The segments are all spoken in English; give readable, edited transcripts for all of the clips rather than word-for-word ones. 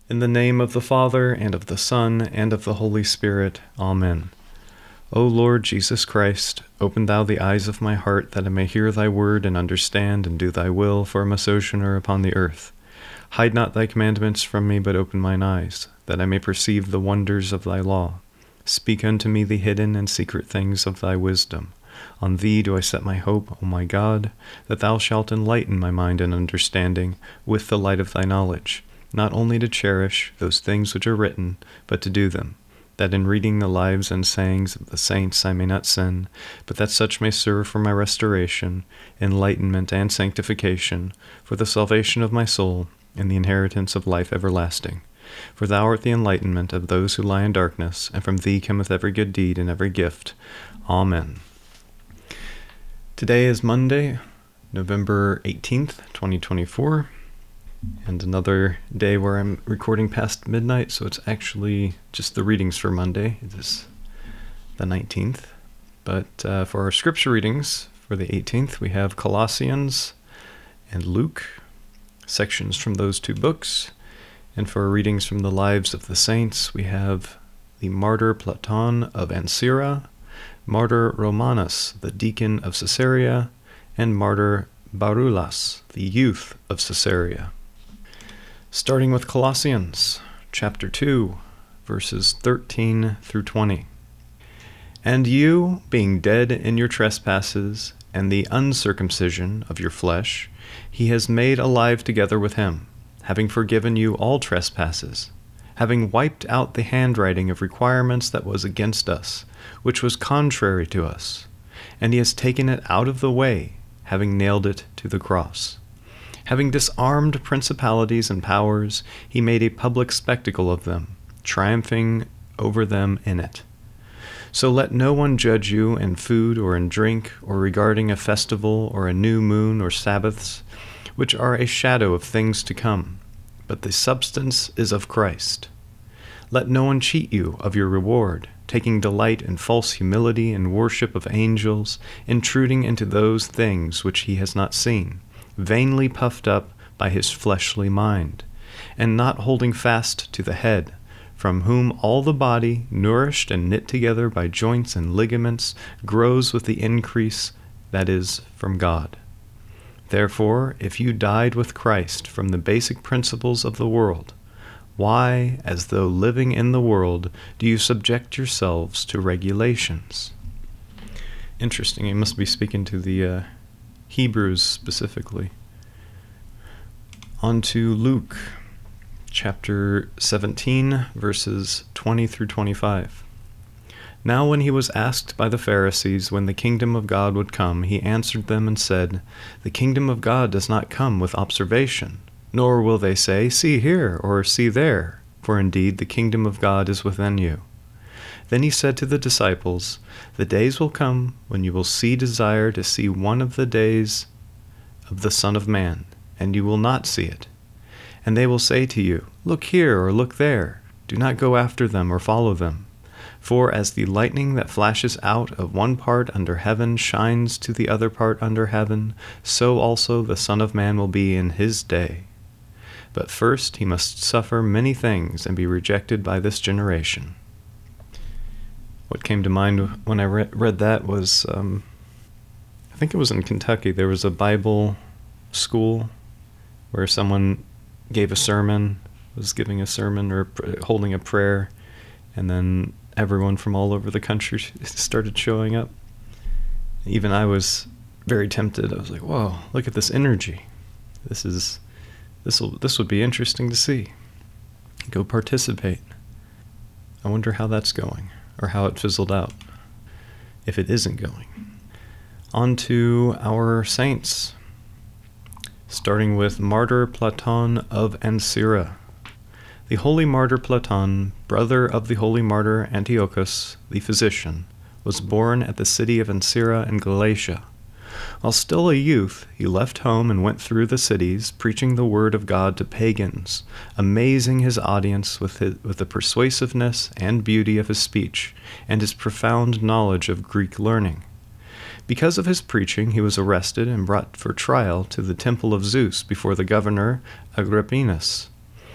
In the name of the Father, and of the Son, and of the Holy Spirit. Amen. O Lord Jesus Christ, open thou the eyes of my heart, that I may hear thy word and understand and do thy will, for I am a sojourner upon the earth. Hide not thy commandments from me, but open mine eyes, that I may perceive the wonders of thy law. Speak unto me the hidden and secret things of thy wisdom. On thee do I set my hope, O my God, that thou shalt enlighten my mind and understanding with the light of thy knowledge, not only to cherish those things which are written, but to do them, that in reading the lives and sayings of the saints I may not sin, but that such may serve for my restoration, enlightenment, and sanctification, for the salvation of my soul, and the inheritance of life everlasting. For thou art the enlightenment of those who lie in darkness, and from thee cometh every good deed and every gift. Amen. Today is Monday, November 18th, 2024. And another day where I'm recording past midnight, so it's actually just the readings for Monday. It is the 19th. But for our scripture readings for the 18th, we have Colossians and Luke, sections from those two books. And for our readings from the lives of the saints, we have the martyr Platon of Ancyra, martyr Romanus, the deacon of Caesarea, and martyr Barulas, the youth of Caesarea. Starting with Colossians, chapter 2, verses 13 through 20. And you, being dead in your trespasses and the uncircumcision of your flesh, he has made alive together with him, having forgiven you all trespasses, having wiped out the handwriting of requirements that was against us, which was contrary to us, and he has taken it out of the way, having nailed it to the cross. Having disarmed principalities and powers, he made a public spectacle of them, triumphing over them in it. So let no one judge you in food or in drink, or regarding a festival or a new moon or Sabbaths, which are a shadow of things to come, but the substance is of Christ. Let no one cheat you of your reward, taking delight in false humility and worship of angels, intruding into those things which he has not seen, vainly puffed up by his fleshly mind, and not holding fast to the head, from whom all the body, nourished and knit together by joints and ligaments, grows with the increase that is from God. Therefore, if you died with Christ from the basic principles of the world, why, as though living in the world, do you subject yourselves to regulations? Interesting, he must be speaking to the Hebrews specifically. On to Luke, chapter 17, verses 20 through 25. Now when he was asked by the Pharisees when the kingdom of God would come, he answered them and said, The kingdom of God does not come with observation, nor will they say, See here, or see there, for indeed the kingdom of God is within you. Then he said to the disciples, The days will come when you will desire to see one of the days of the Son of Man, and you will not see it. And they will say to you, Look here or look there. Do not go after them or follow them. For as the lightning that flashes out of one part under heaven shines to the other part under heaven, so also the Son of Man will be in his day. But first he must suffer many things and be rejected by this generation. What came to mind when I read that was, I think it was in Kentucky, there was a Bible school where someone gave a sermon, was giving a sermon or holding a prayer, and then everyone from all over the country started showing up. Even I was very tempted. I was like, whoa, look at this energy. This would be interesting to see. Go participate. I wonder how that's going, or how it fizzled out, if it isn't going. On to our saints, starting with martyr Platon of Ancyra. The holy martyr Platon, brother of the holy martyr Antiochus, the physician, was born at the city of Ancyra in Galatia. While still a youth, he left home and went through the cities, preaching the word of God to pagans, amazing his audience with the persuasiveness and beauty of his speech, and his profound knowledge of Greek learning. Because of his preaching, he was arrested and brought for trial to the temple of Zeus before the governor Agrippinus.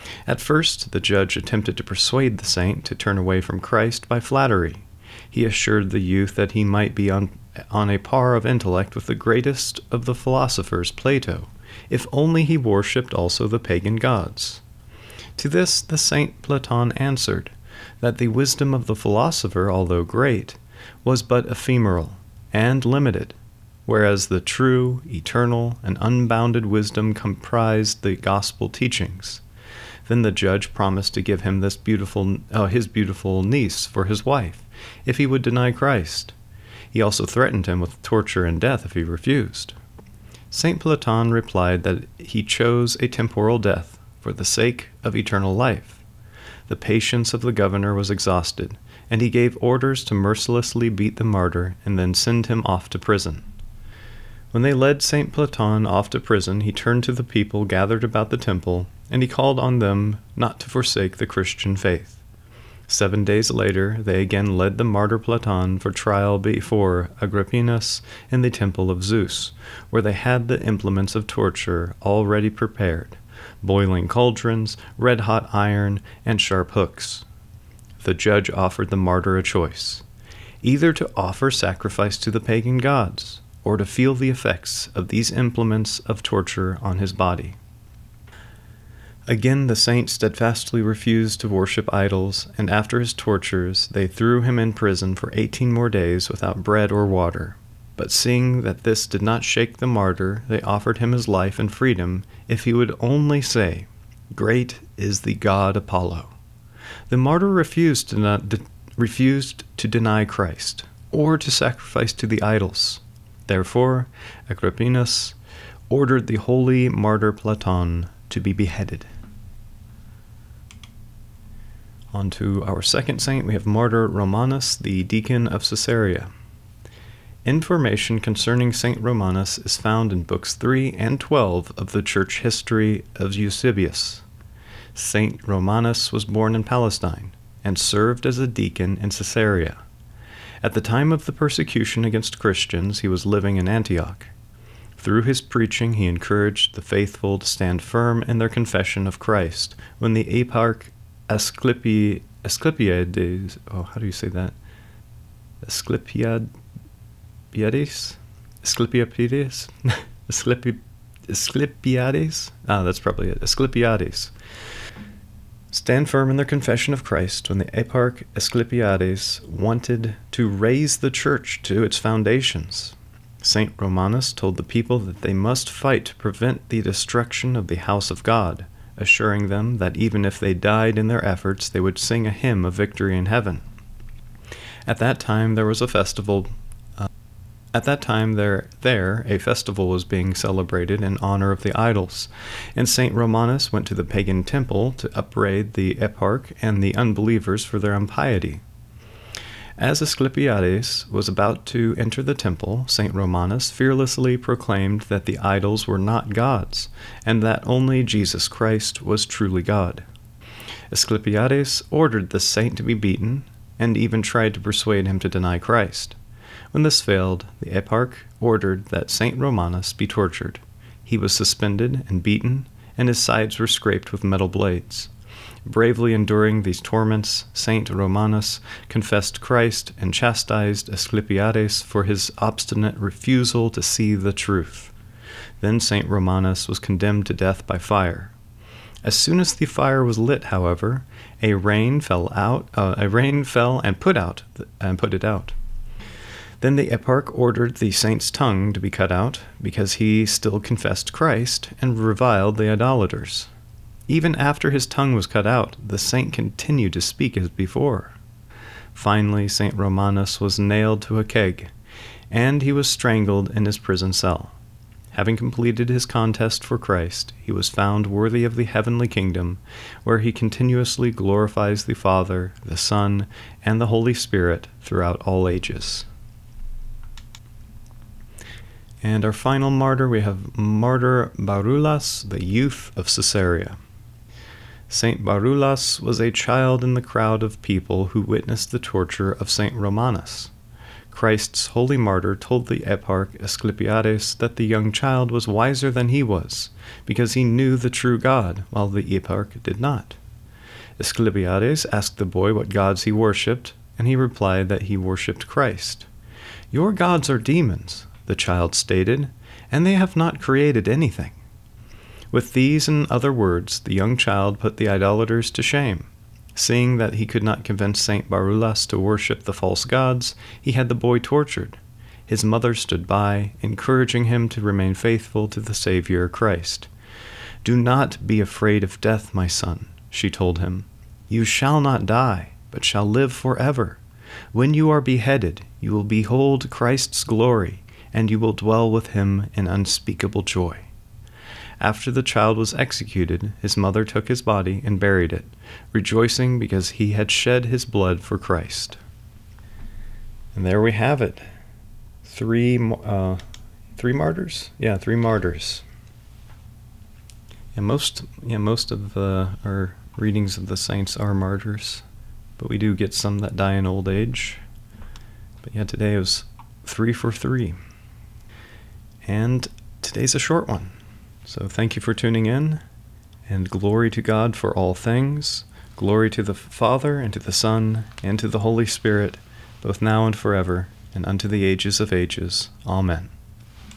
At first, the judge attempted to persuade the saint to turn away from Christ by flattery. He assured the youth that he might be on a par of intellect with the greatest of the philosophers, Plato, if only he worshipped also the pagan gods. To this the Saint Platon answered that the wisdom of the philosopher, although great, was but ephemeral and limited, whereas the true, eternal, and unbounded wisdom comprised the gospel teachings. Then the judge promised to give him his beautiful niece for his wife, if he would deny Christ. He also threatened him with torture and death if he refused. St. Platon replied that he chose a temporal death for the sake of eternal life. The patience of the governor was exhausted, and he gave orders to mercilessly beat the martyr and then send him off to prison. When they led St. Platon off to prison, he turned to the people gathered about the temple, and he called on them not to forsake the Christian faith. 7 days later, they again led the martyr Platon for trial before Agrippinus in the temple of Zeus, where they had the implements of torture already prepared, boiling cauldrons, red-hot iron, and sharp hooks. The judge offered the martyr a choice, either to offer sacrifice to the pagan gods, or to feel the effects of these implements of torture on his body. Again the saint steadfastly refused to worship idols, and after his tortures they threw him in prison for 18 more days without bread or water. But seeing that this did not shake the martyr, they offered him his life and freedom if he would only say, "Great is the god Apollo." The martyr refused to deny Christ, or to sacrifice to the idols. Therefore, Agrippinus ordered the holy martyr Platon to be beheaded. On to our second saint, we have Martyr Romanus, the deacon of Caesarea. Information concerning Saint Romanus is found in books 3 and 12 of the church history of Eusebius. Saint Romanus was born in Palestine and served as a deacon in Caesarea. At the time of the persecution against Christians, he was living in Antioch. Through his preaching, he encouraged the faithful to stand firm in their confession of Christ when the eparch Asclepiades, how do you say that? Asclepiades? That's probably it. Asclepiades. Stand firm in their confession of Christ when the eparch Asclepiades wanted to raise the church to its foundations. Saint Romanus told the people that they must fight to prevent the destruction of the house of God, assuring them that even if they died in their efforts, they would sing a hymn of victory in heaven. At that time there was a festival. A festival was being celebrated in honor of the idols, and Saint Romanus went to the pagan temple to upbraid the eparch and the unbelievers for their impiety. As Asclepiades was about to enter the temple, Saint Romanus fearlessly proclaimed that the idols were not gods, and that only Jesus Christ was truly God. Asclepiades ordered the saint to be beaten, and even tried to persuade him to deny Christ. When this failed, the eparch ordered that Saint Romanus be tortured. He was suspended and beaten, and his sides were scraped with metal blades. Bravely enduring these torments, Saint Romanus confessed Christ and chastised Asclepiades for his obstinate refusal to see the truth. Then Saint Romanus was condemned to death by fire. As soon as the fire was lit, however, a rain fell and put it out. Then the eparch ordered the saint's tongue to be cut out, because he still confessed Christ and reviled the idolaters. Even after his tongue was cut out, the saint continued to speak as before. Finally, Saint Romanus was nailed to a keg, and he was strangled in his prison cell. Having completed his contest for Christ, he was found worthy of the heavenly kingdom, where he continuously glorifies the Father, the Son, and the Holy Spirit throughout all ages. And our final martyr, we have Martyr Barulas, the youth of Caesarea. Saint Barulas was a child in the crowd of people who witnessed the torture of Saint Romanus. Christ's holy martyr told the eparch Asclepiades that the young child was wiser than he was, because he knew the true God, while the eparch did not. Asclepiades asked the boy what gods he worshipped, and he replied that he worshipped Christ. "Your gods are demons," the child stated, "and they have not created anything." With these and other words, the young child put the idolaters to shame. Seeing that he could not convince Saint Barulas to worship the false gods, he had the boy tortured. His mother stood by, encouraging him to remain faithful to the Savior Christ. "Do not be afraid of death, my son," she told him. "You shall not die, but shall live forever. When you are beheaded, you will behold Christ's glory, and you will dwell with him in unspeakable joy." After the child was executed, his mother took his body and buried it, rejoicing because he had shed his blood for Christ. And there we have it. Three martyrs? Yeah, 3 martyrs. And most of our readings of the saints are martyrs, but we do get some that die in old age. But yeah, today was 3 for 3. And today's a short one. So thank you for tuning in, and glory to God for all things. Glory to the Father, and to the Son, and to the Holy Spirit, both now and forever, and unto the ages of ages. Amen.